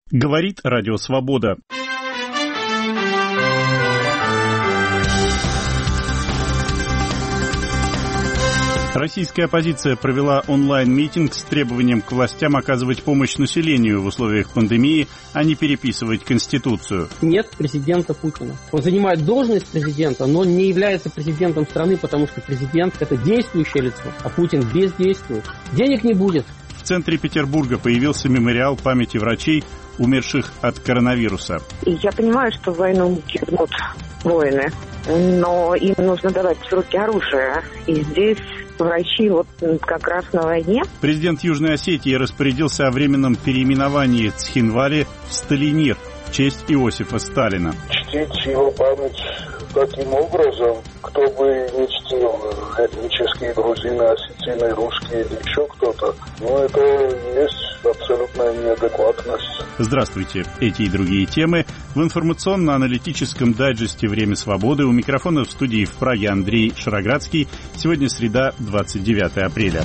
Говорит Радио Свобода. Российская оппозиция провела онлайн-митинг с требованием к властям оказывать помощь населению в условиях пандемии, а не переписывать Конституцию. Нет президента Путина. Он занимает должность президента, но не является президентом страны, потому что президент – это действующее лицо, а Путин бездействует. Денег не будет. В центре Петербурга появился мемориал памяти врачей, умерших от коронавируса. Я понимаю, что в войну гибнут воины, но им нужно давать в руки оружие. И здесь врачи как раз на войне. Президент Южной Осетии распорядился о временном переименовании Цхинвали в Сталинир в честь Иосифа Сталина. Чтить его память таким образом, кто бы не чтил, этнические грузины, осетины, русские или еще кто-то, это есть абсолютная неадекватность. Здравствуйте. Эти и другие темы в информационно-аналитическом дайджесте «Время свободы». У микрофона в студии в Праге Андрей Шароградский. Сегодня среда, 29 апреля.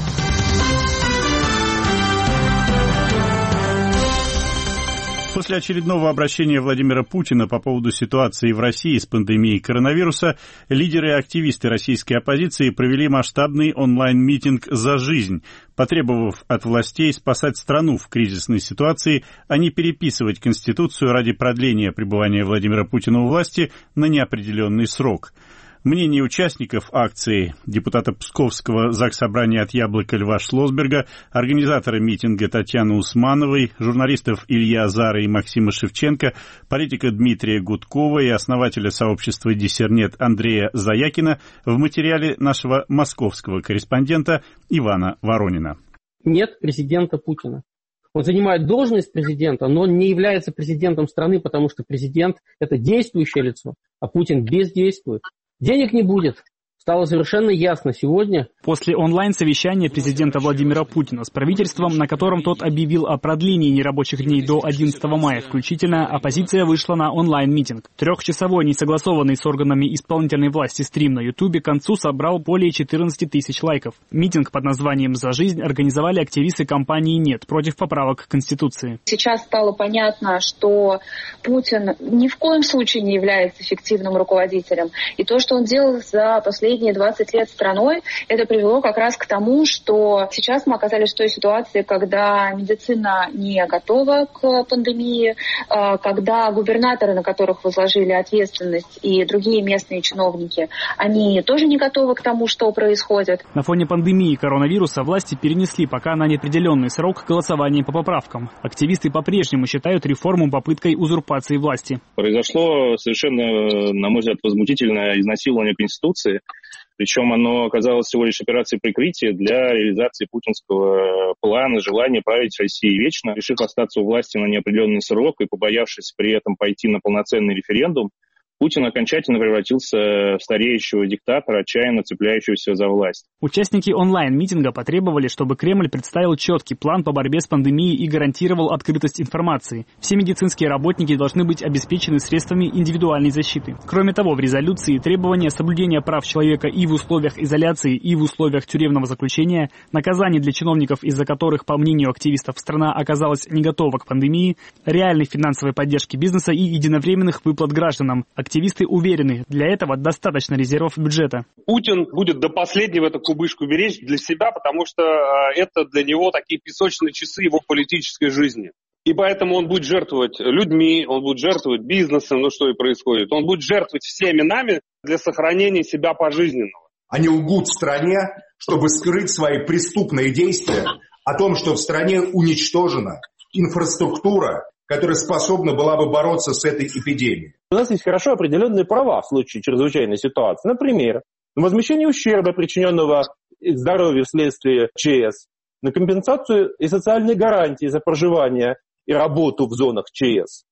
После очередного обращения Владимира Путина по поводу ситуации в России с пандемией коронавируса, лидеры и активисты российской оппозиции провели масштабный онлайн-митинг «За жизнь», потребовав от властей спасать страну в кризисной ситуации, а не переписывать Конституцию ради продления пребывания Владимира Путина у власти на неопределенный срок. Мнение участников акции, депутата Псковского Заксобрания от Яблока Льва Шлосберга, организатора митинга Татьяны Усмановой, журналистов Ильи Азара и Максима Шевченко, политика Дмитрия Гудкова и основателя сообщества «Диссернет» Андрея Заякина в материале нашего московского корреспондента Ивана Воронина. Нет президента Путина. Он занимает должность президента, но он не является президентом страны, потому что президент – это действующее лицо, а Путин бездействует. Денег не будет. Стало совершенно ясно сегодня. После онлайн-совещания президента Владимира Путина с правительством, на котором тот объявил о продлении нерабочих дней до 11 мая включительно, оппозиция вышла на онлайн-митинг. Трехчасовой, несогласованный с органами исполнительной власти стрим на Ютубе к концу собрал более 14 тысяч лайков. Митинг под названием «За жизнь» организовали активисты компании «Нет» против поправок к Конституции. Сейчас стало понятно, что Путин ни в коем случае не является эффективным руководителем. И то, что он делал за последние 20 лет страной, это привело как раз к тому, что сейчас мы оказались в той ситуации, когда медицина не готова к пандемии, когда губернаторы, на которых возложили ответственность, и другие местные чиновники, они тоже не готовы к тому, что происходит. На фоне пандемии коронавируса власти перенесли пока на неопределенный срок голосование по поправкам. Активисты по-прежнему считают реформу попыткой узурпации власти. Произошло совершенно, на мой взгляд, возмутительное изнасилование Конституции. Причем оно оказалось всего лишь операцией прикрытия для реализации путинского плана, желания править Россией вечно. Решив остаться у власти на неопределенный срок и побоявшись при этом пойти на полноценный референдум, Путин окончательно превратился в стареющего диктатора, отчаянно цепляющегося за власть. Участники онлайн-митинга потребовали, чтобы Кремль представил четкий план по борьбе с пандемией и гарантировал открытость информации. Все медицинские работники должны быть обеспечены средствами индивидуальной защиты. Кроме того, в резолюции требования соблюдения прав человека и в условиях изоляции, и в условиях тюремного заключения, наказаний для чиновников, из-за которых, по мнению активистов, страна оказалась не готова к пандемии, реальной финансовой поддержки бизнеса и единовременных выплат гражданам. Активисты уверены, для этого достаточно резервов бюджета. Путин будет до последнего эту кубышку беречь для себя, потому что это для него такие песочные часы его политической жизни. И поэтому он будет жертвовать людьми, он будет жертвовать бизнесом, что и происходит. Он будет жертвовать всеми нами для сохранения себя пожизненного. Они лгут стране, чтобы скрыть свои преступные действия о том, что в стране уничтожена инфраструктура, которая способна была бы бороться с этой эпидемией. У нас есть хорошо определенные права в случае чрезвычайной ситуации. Например, на возмещение ущерба, причиненного здоровью вследствие ЧС, на компенсацию и социальные гарантии за проживание и работу в зонах ЧС,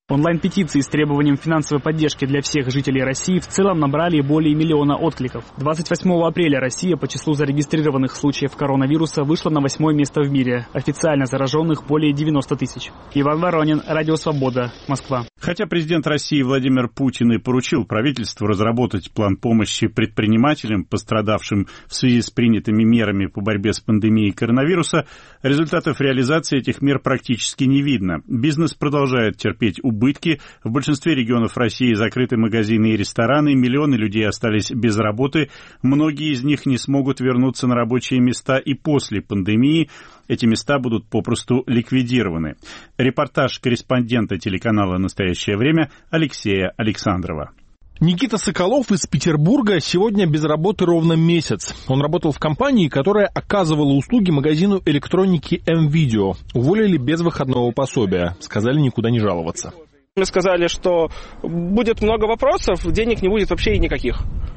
Онлайн-петиции с требованием финансовой поддержки для всех жителей России в целом набрали более 1 миллиона откликов. 28 апреля Россия по числу зарегистрированных случаев коронавируса вышла на 8-е место в мире. Официально зараженных более 90 тысяч. Иван Воронин, Радио Свобода, Москва. Хотя президент России Владимир Путин и поручил правительству разработать план помощи предпринимателям, пострадавшим в связи с принятыми мерами по борьбе с пандемией коронавируса, результатов реализации этих мер практически не видно. Бизнес продолжает терпеть убытки. В большинстве регионов России закрыты магазины и рестораны, миллионы людей остались без работы, многие из них не смогут вернуться на рабочие места и после пандемии. Эти места будут попросту ликвидированы. Репортаж корреспондента телеканала «Настоящее время» Алексея Александрова. Никита Соколов из Петербурга сегодня без работы ровно месяц. Он работал в компании, которая оказывала услуги магазину электроники М-Видео. Уволили без выходного пособия. Сказали никуда не жаловаться. Мне сказали, что будет много вопросов, денег не будет вообще и никаких.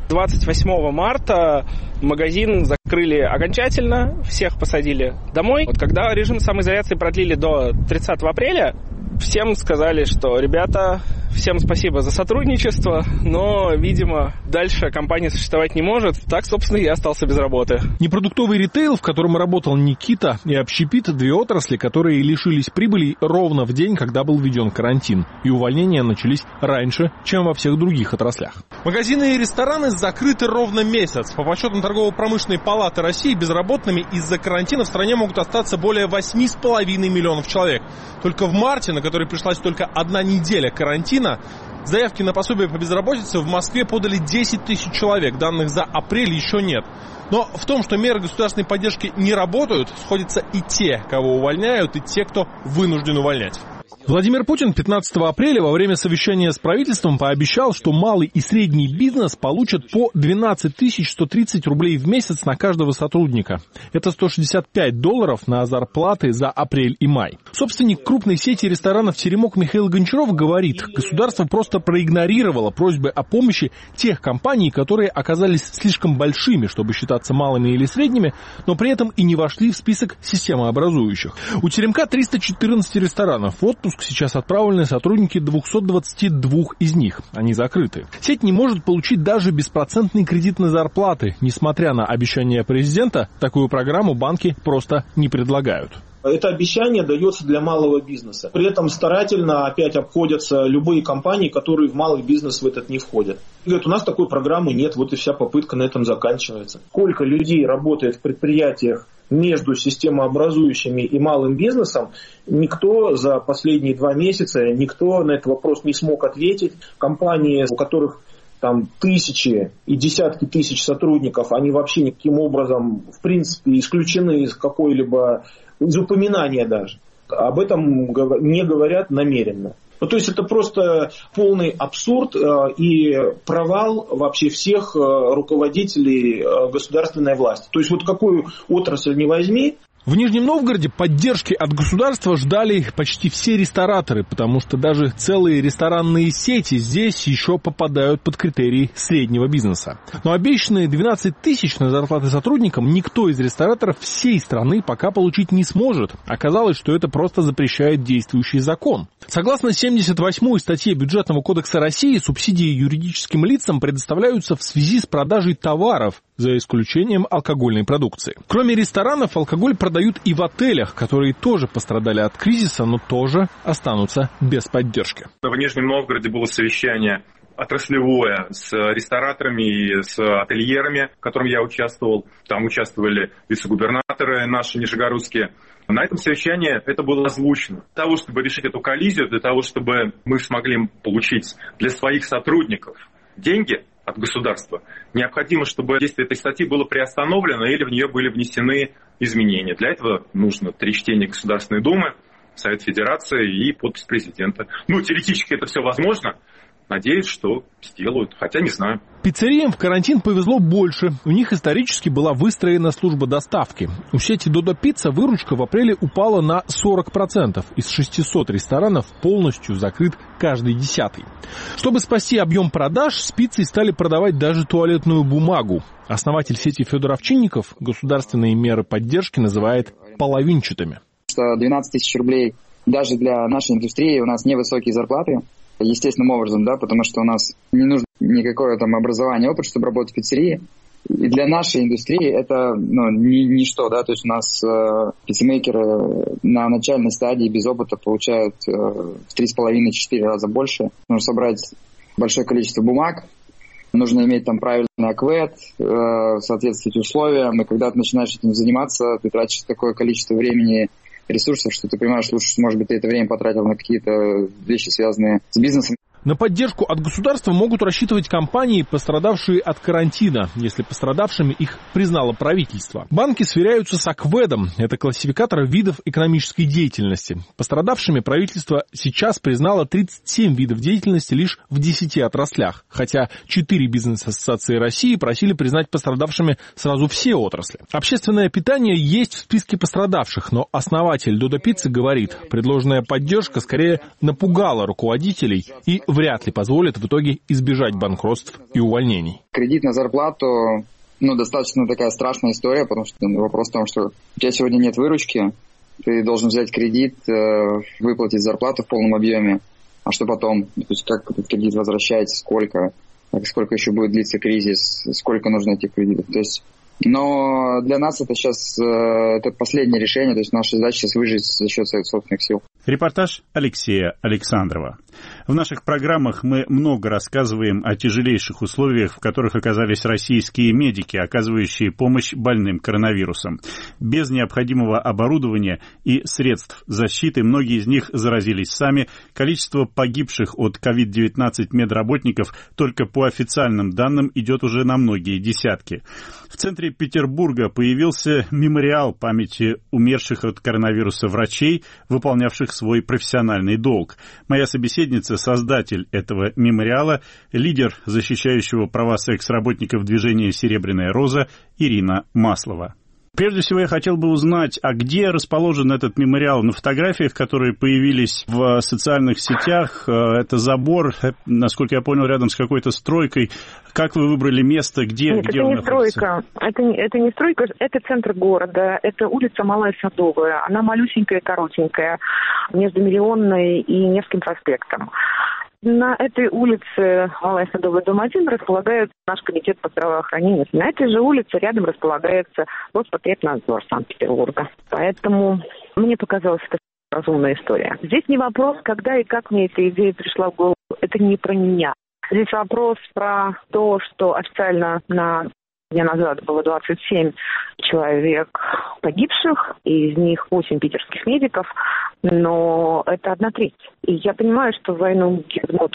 28 марта магазин закрыли окончательно, всех посадили домой. Вот когда режим самоизоляции продлили до 30 апреля, всем сказали, что, ребята, всем спасибо за сотрудничество, но, видимо, дальше компания существовать не может. Так, собственно, я остался без работы. Непродуктовый ритейл, в котором работал Никита, и общепит – 2 отрасли, которые лишились прибыли ровно в день, когда был введен карантин. И увольнения начались раньше, чем во всех других отраслях. Магазины и рестораны закрыты ровно месяц. По подсчетам Торгово-промышленной палаты России, безработными из-за карантина в стране могут остаться более 8,5 миллионов человек. Только в марте, на который пришлась только 1 неделя карантина, заявки на пособие по безработице в Москве подали 10 тысяч человек. Данных за апрель еще нет. Но в том, что меры государственной поддержки не работают, сходятся и те, кого увольняют, и те, кто вынужден увольнять. Владимир Путин 15 апреля во время совещания с правительством пообещал, что малый и средний бизнес получат по 12 130 рублей в месяц на каждого сотрудника. Это $165 на зарплаты за апрель и май. Собственник крупной сети ресторанов «Теремок» Михаил Гончаров говорит, государство просто проигнорировало просьбы о помощи тех компаний, которые оказались слишком большими, чтобы считаться малыми или средними, но при этом и не вошли в список системообразующих. У «Теремка» 314 ресторанов. В отпуск сейчас отправлены сотрудники 222 из них. Они закрыты. Сеть не может получить даже беспроцентный кредит на зарплаты. Несмотря на обещания президента, такую программу банки просто не предлагают. Это обещание дается для малого бизнеса. При этом старательно опять обходятся любые компании, которые в малый бизнес в этот не входят. Говорят, у нас такой программы нет, вот и вся попытка на этом заканчивается. Сколько людей работает в предприятиях между системообразующими и малым бизнесом, никто за последние 2 месяца, никто на этот вопрос не смог ответить. Компании, у которых там тысячи и десятки тысяч сотрудников, они вообще никаким образом, в принципе, исключены из какой-либо, из упоминания даже. Об этом не говорят намеренно. Ну, то есть это просто полный абсурд и провал вообще всех руководителей государственной власти. То есть вот какую отрасль не возьми. В Нижнем Новгороде поддержки от государства ждали почти все рестораторы, потому что даже целые ресторанные сети здесь еще попадают под критерии среднего бизнеса. Но обещанные 12 тысяч на зарплаты сотрудникам никто из рестораторов всей страны пока получить не сможет. Оказалось, что это просто запрещает действующий закон. Согласно 78-й статье Бюджетного кодекса России, субсидии юридическим лицам предоставляются в связи с продажей товаров, за исключением алкогольной продукции. Кроме ресторанов, алкоголь продают и в отелях, которые тоже пострадали от кризиса, но тоже останутся без поддержки. В Нижнем Новгороде было совещание отраслевое с рестораторами и с ательерами, в котором я участвовал. Там участвовали вице-губернаторы наши нижегородские. На этом совещании это было озвучено. Для того, чтобы решить эту коллизию, для того, чтобы мы смогли получить для своих сотрудников деньги от государства, необходимо, чтобы действие этой статьи было приостановлено или в нее были внесены изменения. Для этого нужно 3 чтения Государственной Думы, Совет Федерации и подпись президента. Теоретически это все возможно. Надеюсь, что сделают, хотя не знаю. Пиццериям в карантин повезло больше. У них исторически была выстроена служба доставки. У сети Додо Пицца выручка в апреле упала на 40%. Из 600 ресторанов полностью закрыт каждый 10-й. Чтобы спасти объем продаж, с пиццей стали продавать даже туалетную бумагу. Основатель сети Федор Овчинников государственные меры поддержки называет половинчатыми. 12 тысяч рублей Даже для нашей индустрии у нас невысокие зарплаты, естественным образом, да, потому что у нас не нужно никакое там образование, опыт, чтобы работать в пиццерии. И для нашей индустрии это ничто, да, то есть у нас пиццемейкеры на начальной стадии без опыта получают в 3,5-4 раза больше. Нужно собрать большое количество бумаг, нужно иметь там правильный аквэд, соответствовать условиям, и когда ты начинаешь этим заниматься, ты тратишь такое количество времени, ресурсов, что ты понимаешь, лучше, может быть, ты это время потратил на какие-то вещи, связанные с бизнесом. На поддержку от государства могут рассчитывать компании, пострадавшие от карантина, если пострадавшими их признало правительство. Банки сверяются с АКВЭДом, это классификатор видов экономической деятельности. Пострадавшими правительство сейчас признало 37 видов деятельности лишь в 10 отраслях, хотя 4 бизнес-ассоциации России просили признать пострадавшими сразу все отрасли. Общественное питание есть в списке пострадавших, но основатель Додо Пиццы говорит, предложенная поддержка скорее напугала руководителей и вряд ли позволит в итоге избежать банкротств и увольнений. Кредит на зарплату, достаточно такая страшная история, потому что вопрос в том, что у тебя сегодня нет выручки, ты должен взять кредит, выплатить зарплату в полном объеме, а что потом? То есть как этот кредит возвращается, сколько еще будет длиться кризис, сколько нужно этих кредитов. То есть, но для нас это сейчас это последнее решение, то есть наша задача сейчас выжить за счет своих собственных сил. Репортаж Алексея Александрова. В наших программах мы много рассказываем о тяжелейших условиях, в которых оказались российские медики, оказывающие помощь больным коронавирусом. Без необходимого оборудования и средств защиты многие из них заразились сами. Количество погибших от COVID-19 медработников только по официальным данным идет уже на многие десятки. В центре Петербурга появился мемориал памяти умерших от коронавируса врачей, выполнявших свой профессиональный долг. Моя собеседница, создатель этого мемориала, лидер защищающего права секс-работников движения «Серебряная роза» Ирина Маслова. Прежде всего, я хотел бы узнать, а где расположен этот мемориал? На фотографиях, которые появились в социальных сетях, это забор, насколько я понял, рядом с какой-то стройкой. Как вы выбрали место, где Нет, где это он не находится? Стройка. Это не стройка, это центр города, это улица Малая Садовая. Она малюсенькая, коротенькая, между Миллионной и Невским проспектом. На этой улице Малая Садовая, дом 1, располагается наш комитет по здравоохранению. На этой же улице рядом располагается Роспотребнадзор Санкт-Петербурга. Поэтому мне показалась это разумная история. Здесь не вопрос, когда и как мне эта идея пришла в голову. Это не про меня. Здесь вопрос про то, что официально на дня назад было 27 человек погибших, и из них 8 питерских медиков, но это 1/3. И я понимаю, что в войну гибнут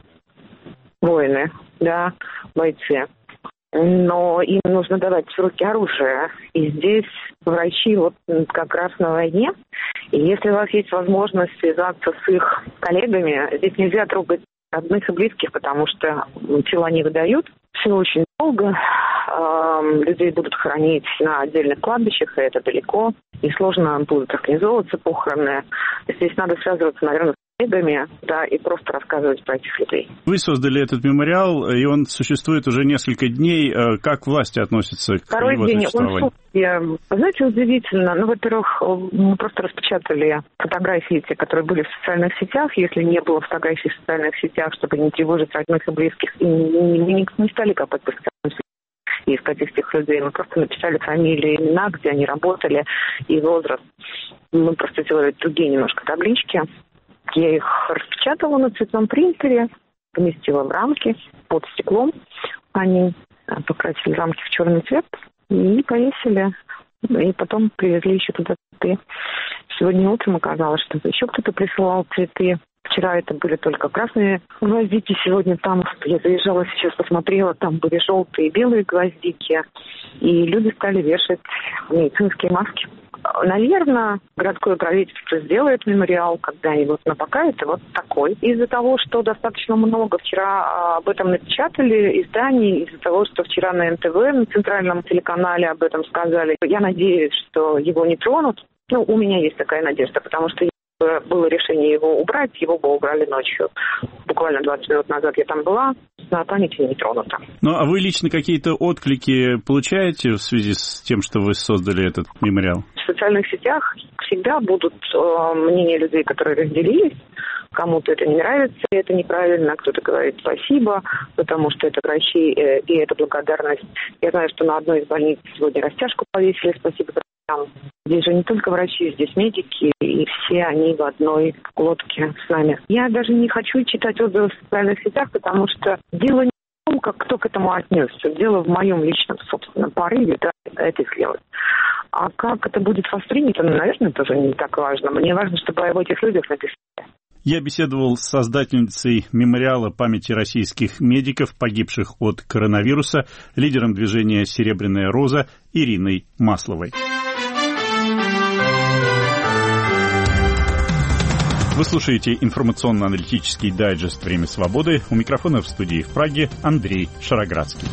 воины, да, бойцы, но им нужно давать в руки оружие. И здесь врачи вот как раз на войне. И если у вас есть возможность связаться с их коллегами, здесь нельзя трогать родных и близких, потому что тела не выдают. Все очень долго. Людей будут хоронить на отдельных кладбищах, и это далеко. И сложно будут организовываться похороны. Здесь надо связываться, наверное, с коллегами, да, и просто рассказывать про этих людей. Вы создали этот мемориал, и он существует уже несколько дней. Как власти относятся к его существованию? Знаете, удивительно. Во-первых, мы просто распечатали фотографии, те, которые были в социальных сетях. Если не было фотографий в социальных сетях, чтобы не тревожить родных и близких, и мы не стали копать по социальным сетям и искать этих людей. Мы просто написали фамилии, имена, где они работали, и возраст. Мы просто сделали другие немножко таблички. Я их распечатала на цветном принтере, поместила в рамки под стеклом. Они покрасили рамки в черный цвет и повесили. И потом привезли еще туда цветы. Сегодня утром оказалось, что еще кто-то присылал цветы. Вчера это были только красные гвоздики, сегодня там, я заезжала, сейчас посмотрела, там были желтые и белые гвоздики, и люди стали вешать медицинские маски. Наверное, городское правительство сделает мемориал когда-нибудь, но пока это вот такой. Из-за того, что достаточно много вчера об этом напечатали изданий, из-за того, что вчера на НТВ, на центральном телеканале об этом сказали, я надеюсь, что его не тронут. У меня есть такая надежда, потому что было решение его убрать, его бы убрали ночью. Буквально 20 минут назад я там была, на памяти не тронута. Ну, а вы лично какие-то отклики получаете в связи с тем, что вы создали этот мемориал? В социальных сетях всегда будут мнения людей, которые разделились. Кому-то это не нравится, это неправильно, кто-то говорит спасибо, потому что это врачи и это благодарность. Я знаю, что на одной из больниц сегодня растяжку повесили, спасибо врачам. Здесь же не только врачи, здесь медики, и все они в одной лодке с нами. Я даже не хочу читать отзывы в социальных сетях, потому что дело не в том, как кто к этому отнесся. Дело в моем личном, собственно, порыве это сделать. А как это будет воспринято, наверное, тоже не так важно. Мне важно, чтобы об этих людях написали. Я беседовал с создательницей мемориала памяти российских медиков, погибших от коронавируса, лидером движения «Серебряная роза» Ириной Масловой. Вы слушаете информационно-аналитический дайджест «Время свободы». У микрофона в студии в Праге Андрей Шароградский.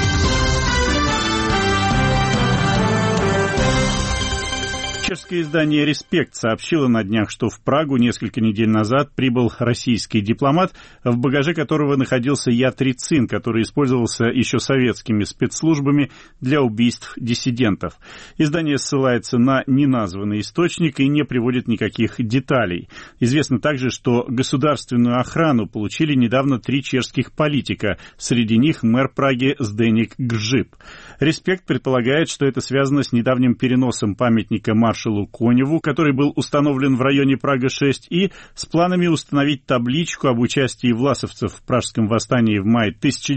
Чешское издание «Респект» сообщило на днях, что в Прагу несколько недель назад прибыл российский дипломат, в багаже которого находился яд рицин, который использовался еще советскими спецслужбами для убийств диссидентов. Издание ссылается на неназванный источник и не приводит никаких деталей. Известно также, что государственную охрану получили недавно 3 чешских политика, среди них мэр Праги Зdeněk Grzyb. «Респект» предполагает, что это связано с недавним переносом памятника маршалу Коневу, который был установлен в районе Прага-6, и с планами установить табличку об участии власовцев в пражском восстании в мае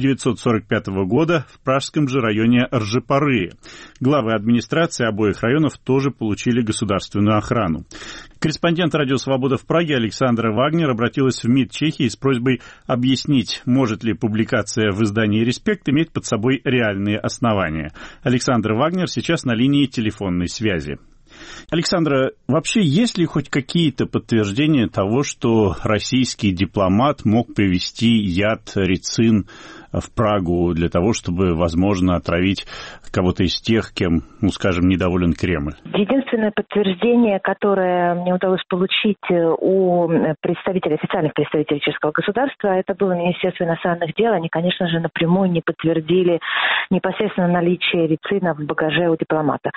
1945 года в пражском же районе Ржепары. Главы администрации обоих районов тоже получили государственную охрану. Корреспондент «Радио Свобода» в Праге Александра Вагнер обратилась в МИД Чехии с просьбой объяснить, может ли публикация в издании «Респект» иметь под собой реальные основания. Александр Вагнер сейчас на линии телефонной связи. Александра, вообще есть ли хоть какие-то подтверждения того, что российский дипломат мог привезти яд рицин в Прагу для того, чтобы, возможно, отравить кого-то из тех, кем, скажем, недоволен Кремль? Единственное подтверждение, которое мне удалось получить у официальных представителей чешского государства, это было Министерство иностранных дел. Они, конечно же, напрямую не подтвердили непосредственно наличие рицина в багаже у дипломата.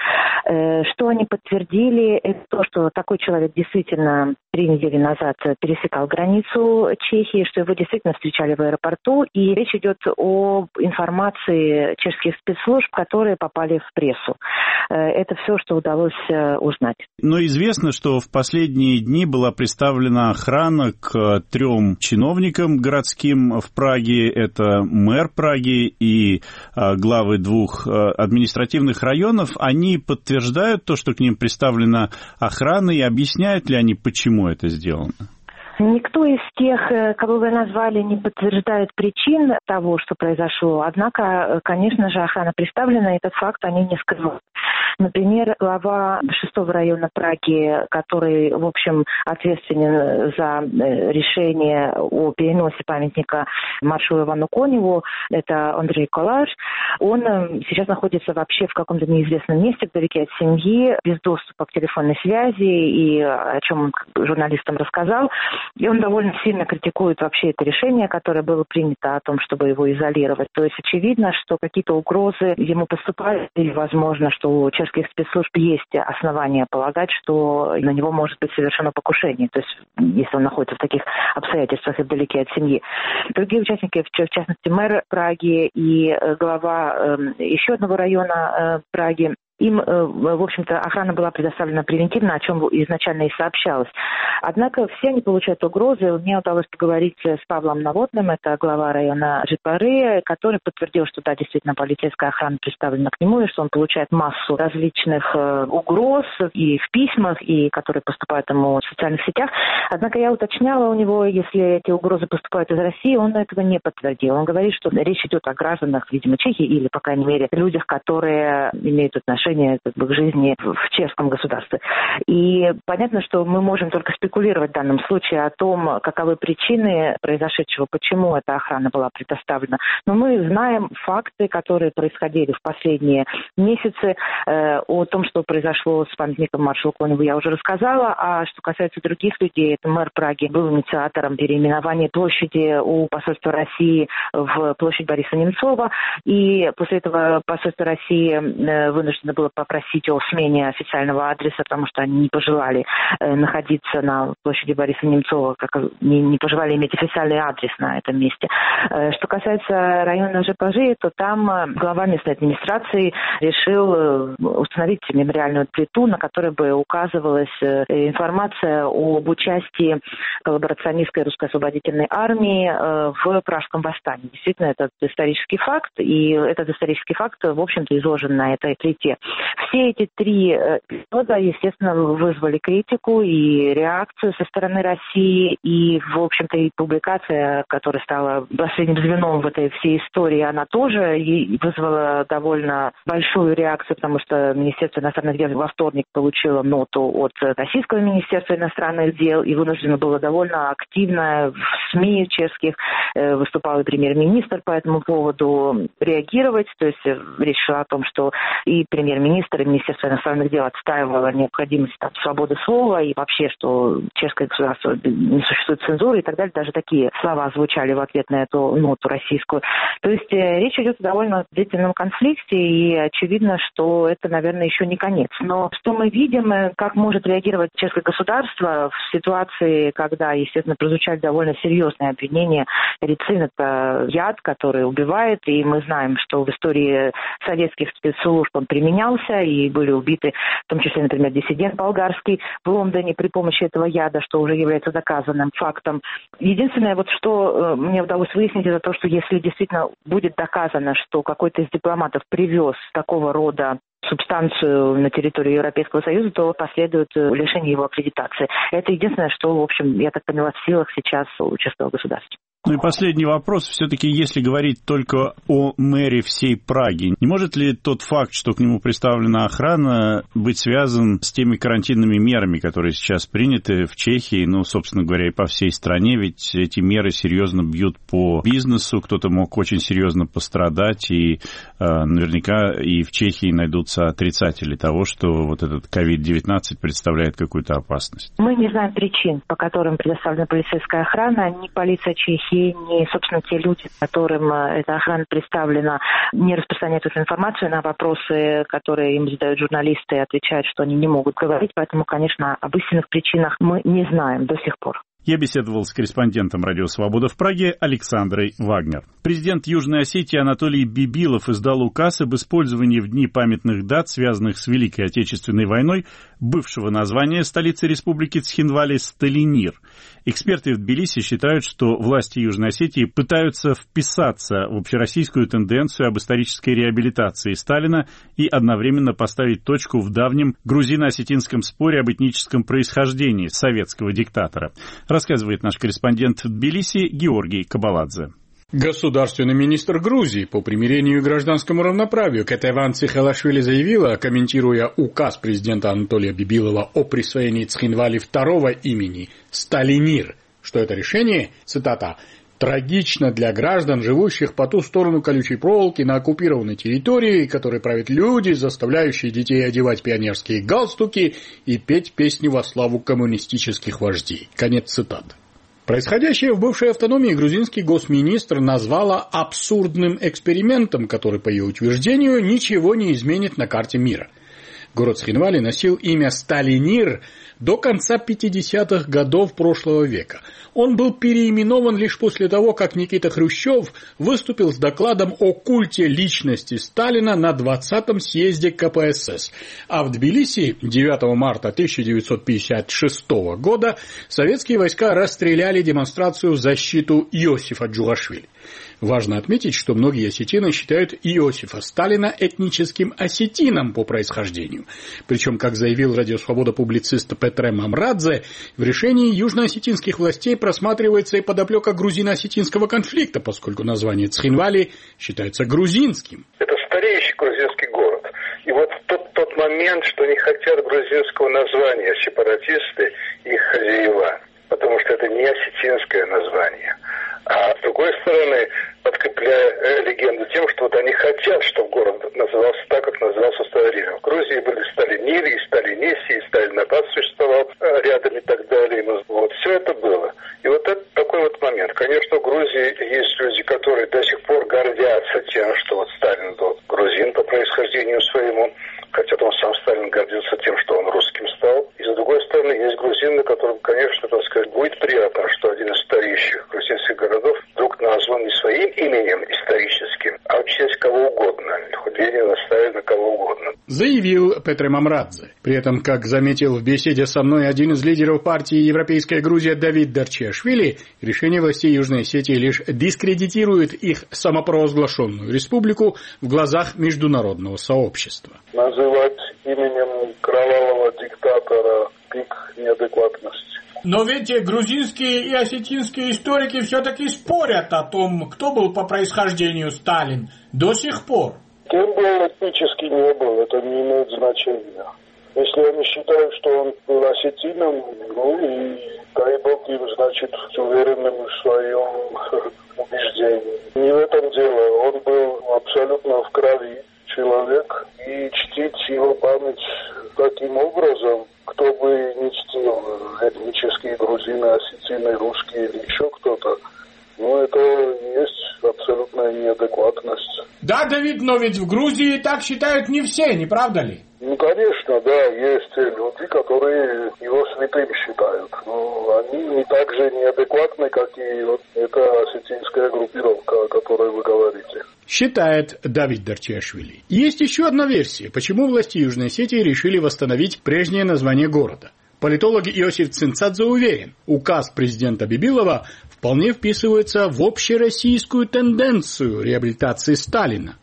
Что они подтвердили, это то, что такой человек действительно 3 недели назад пересекал границу Чехии, что его действительно встречали в аэропорту, и речь идет о информации чешских спецслужб, которые попали в прессу. Это все, что удалось узнать. Но известно, что в последние дни была представлена охрана к 3 чиновникам городским в Праге. Это мэр Праги и главы 2 административных районов. Они подтверждают то, что к ним представлена охрана, и объясняют ли они, почему это сделано? Никто из тех, кого вы назвали, не подтверждает причин того, что произошло. Однако, конечно же, охрана представлена, и этот факт они не скрывают. Например, глава 6-го района Праги, который, в общем, ответственен за решение о переносе памятника маршалу Ивану Коневу, это Андрей Колаш, он сейчас находится вообще в каком-то неизвестном месте, вдалеке от семьи, без доступа к телефонной связи, и о чем он журналистам рассказал. И он довольно сильно критикует вообще это решение, которое было принято о том, чтобы его изолировать. То есть очевидно, что какие-то угрозы ему поступают, или возможно, что у чешских спецслужб есть основания полагать, что на него может быть совершено покушение, то есть если он находится в таких обстоятельствах и вдалеке от семьи. Другие участники, в частности мэр Праги и глава еще одного района Праги, им, в общем-то, охрана была предоставлена превентивно, о чем изначально и сообщалось. Однако все они получают угрозы. Мне удалось поговорить с Павлом Новотным, это глава района Ржепары, который подтвердил, что да, действительно, полицейская охрана представлена к нему, и что он получает массу различных угроз и в письмах, и которые поступают ему в социальных сетях. Однако я уточняла у него, если эти угрозы поступают из России, он этого не подтвердил. Он говорит, что речь идет о гражданах, видимо, Чехии, или, по крайней мере, людях, которые имеют отношение отношение как бы, к жизни в чешском государстве. И понятно, что мы можем только спекулировать в данном случае о том, каковы причины произошедшего, почему эта охрана была предоставлена. Но мы знаем факты, которые происходили в последние месяцы. О том, что произошло с памятником маршалу Коневу, я уже рассказала. А что касается других людей, это мэр Праги был инициатором переименования площади у посольства России в площадь Бориса Немцова. И после этого посольство России вынуждено было попросить о смене официального адреса, потому что они не пожелали находиться на площади Бориса Немцова, не пожелали иметь официальный адрес на этом месте. Что касается района ЖПЖ, то там глава местной администрации решил установить мемориальную плиту, на которой бы указывалась информация об участии коллаборационистской русской освободительной армии в Пражском восстании. Действительно, это исторический факт, и этот исторический факт, в общем-то, изложен на этой плите. Все эти три эпизода, естественно, вызвали критику и реакцию со стороны России, и, в общем-то, и публикация, которая стала последним звеном в этой всей истории, она тоже вызвала довольно большую реакцию, потому что Министерство иностранных дел во вторник получило ноту от Российского министерства иностранных дел и вынуждено было довольно активно в СМИ чешских, выступал и премьер-министр по этому поводу, реагировать. То есть речь шла о том, что и премьер-министр, и Министерство иностранных дел отстаивало необходимость свободы слова и вообще, что чешское государство не существует цензуры и так далее. Даже такие слова звучали в ответ на эту ноту российскую. То есть речь идет о довольно длительном конфликте, и очевидно, что это, наверное, еще не конец. Но что мы видим, как может реагировать чешское государство в ситуации, когда, естественно, прозвучали довольно серьезные обвинения. Рицин – это яд, который убивает, и мы знаем, что в истории советских спецслужб он применялся, и были убиты, в том числе, например, диссидент болгарский в Лондоне при помощи этого яда, что уже является доказанным фактом. Единственное, вот что мне удалось выяснить, это то, что если действительно будет доказано, что какой-то из дипломатов привез такого рода субстанцию на территорию Европейского Союза, то последует лишение его аккредитации. Это единственное, что, в общем, я так поняла, в силах сейчас у чешского государства. Ну и последний вопрос. Все-таки, если говорить только о мэре всей Праги, не может ли тот факт, что к нему представлена охрана, быть связан с теми карантинными мерами, которые сейчас приняты в Чехии, ну, собственно говоря, и по всей стране? Ведь эти меры серьезно бьют по бизнесу, кто-то мог очень серьезно пострадать, и наверняка и в Чехии найдутся отрицатели того, что вот этот COVID-19 представляет какую-то опасность. Мы не знаем причин, по которым предоставлена полицейская охрана. Ни полиция Чехии, ни, собственно, те люди, которым эта охрана представлена, не распространяют эту информацию на вопросы, которые им задают журналисты, и отвечают, что они не могут говорить. Поэтому, конечно, об истинных причинах мы не знаем до сих пор. Я беседовал с корреспондентом «Радио Свобода» в Праге Александрой Вагнер. Президент Южной Осетии Анатолий Бибилов издал указ об использовании в дни памятных дат, связанных с Великой Отечественной войной, бывшего названия столицы республики Цхинвали Сталинир. Эксперты в Тбилиси считают, что власти Южной Осетии пытаются вписаться в общероссийскую тенденцию об исторической реабилитации Сталина и одновременно поставить точку в давнем грузино-осетинском споре об этническом происхождении советского диктатора. Рассказывает наш корреспондент в Тбилиси Георгий Кабаладзе. Государственный министр Грузии по примирению и гражданскому равноправию Кетеван Цихалашвили заявила, комментируя указ президента Анатолия Бибилова о присвоении Цхинвали второго имени Сталинир, что это решение, цитата, «трагично для граждан, живущих по ту сторону колючей проволоки на оккупированной территории, которой правят люди, заставляющие детей одевать пионерские галстуки и петь песни во славу коммунистических вождей». Конец цитаты. Происходящее в бывшей автономии грузинский госминистр назвала абсурдным экспериментом, который, по ее утверждению, ничего не изменит на карте мира. Город Цхинвали носил имя Сталинир до конца 50-х годов прошлого века. Он был переименован лишь после того, как Никита Хрущев выступил с докладом о культе личности Сталина на 20-м съезде КПСС. А в Тбилиси 9 марта 1956 года советские войска расстреляли демонстрацию в защиту Иосифа Джугашвили. Важно отметить, что многие осетины считают Иосифа Сталина этническим осетином по происхождению. Причем, как заявил «Радио Свобода» публицист Петре Мамрадзе, в решении южноосетинских властей просматривается и подоплека грузино-осетинского конфликта, поскольку название Цхинвали считается грузинским. Это старейший грузинский город. И вот тот момент, что не хотят грузинского названия сепаратисты и их хозяева, потому что это не осетинское название. А с другой стороны, подкрепляя легенду тем, что вот они хотят, чтобы город назывался так, как назывался в свое время. В Грузии были Сталинири, и Сталинесии, и Сталинабад существовал рядом и так далее. Вот все это было. И вот это такой вот момент. Конечно, в Грузии есть люди, которые до сих пор гордятся тем, что вот Сталин был грузин по происхождению своему, хотя он сам Сталин гордился тем, что он русским стал. И с другой стороны, есть грузины, которым, конечно, так сказать, будет приятно, что один из старейших грузинских городов вдруг назван не своим именем историческим, а в честь кого угодно. Хоть Ленин оставил на кого угодно. Заявил Петре Мамрадзе. При этом, как заметил в беседе со мной один из лидеров партии «Европейская Грузия» Давид Дарчиашвили, решение властей Южной Осетии лишь дискредитирует их самопровозглашенную республику в глазах международного сообщества. Называть именем кровавого диктатора пик неадекватности. Но ведь грузинские и осетинские историки все-таки спорят о том, кто был по происхождению Сталин до сих пор. Кем был, этнически не был, это не имеет значения. Если они считают, что он был осетином, ну и дай бог им, значит, уверенным в своем убеждении. Не в этом дело, он был абсолютно в крови человек, и чтить его память таким образом, кто бы не чтил, этнические грузины, осетины, русские или еще кто-то, ну, это есть абсолютная неадекватность. Да, Давид, но ведь в Грузии так считают не все, не правда ли? Ну, конечно, да, есть люди, которые его святым считают. Но они не так же неадекватны, как и вот эта осетинская группировка, о которой вы говорите. Считает Давид Дарчиашвили. Есть еще одна версия, почему власти Южной Осетии решили восстановить прежнее название города. Политолог Иосиф Цинцадзе уверен, указ президента Бибилова вполне вписывается в общероссийскую тенденцию реабилитации Сталина.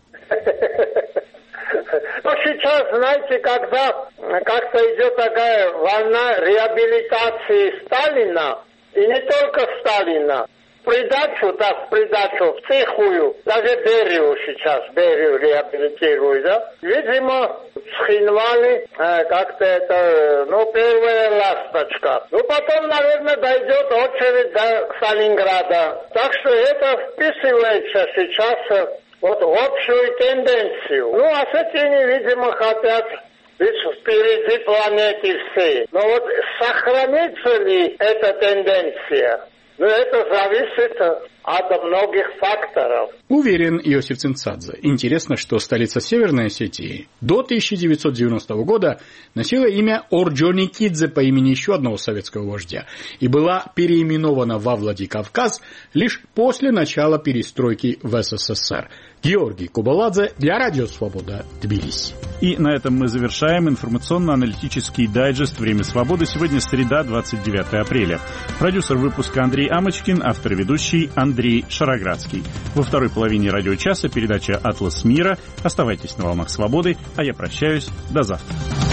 Но сейчас, знаете, когда как-то идет такая волна реабилитации Сталина, и не только Сталина, в придачу, в цехую, даже Берию сейчас, Берию реабилитируют, да? Видимо, схинвали как-то это, первая ласточка. Потом, наверное, дойдет очередь до Сталинграда. Так что это вписывается сейчас вот в общую тенденцию. Осетины, видимо, хотят быть впереди планеты всей. Но вот сохранится ли эта тенденция? Это зависит от многих факторов. Уверен Иосиф Цинцадзе. Интересно, что столица Северной Осетии до 1990 года носила имя Орджоникидзе по имени еще одного советского вождя и была переименована во Владикавказ лишь после начала перестройки в СССР. Георгий Кубаладзе для Радио Свобода, Тбилиси. И на этом мы завершаем информационно-аналитический дайджест «Время свободы». Сегодня среда, 29 апреля. Продюсер выпуска Андрей Амочкин, автор и ведущий Андрей Шароградский. Во второй половине радиочаса передача «Атлас мира». Оставайтесь на волнах свободы, а я прощаюсь. До завтра.